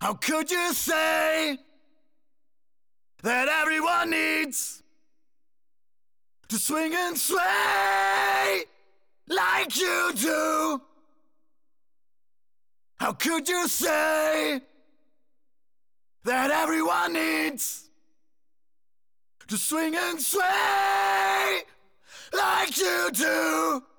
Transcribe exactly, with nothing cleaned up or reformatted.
How could you say that everyone needs to swing and sway like you do? How could you say that everyone needs to swing and sway like you do?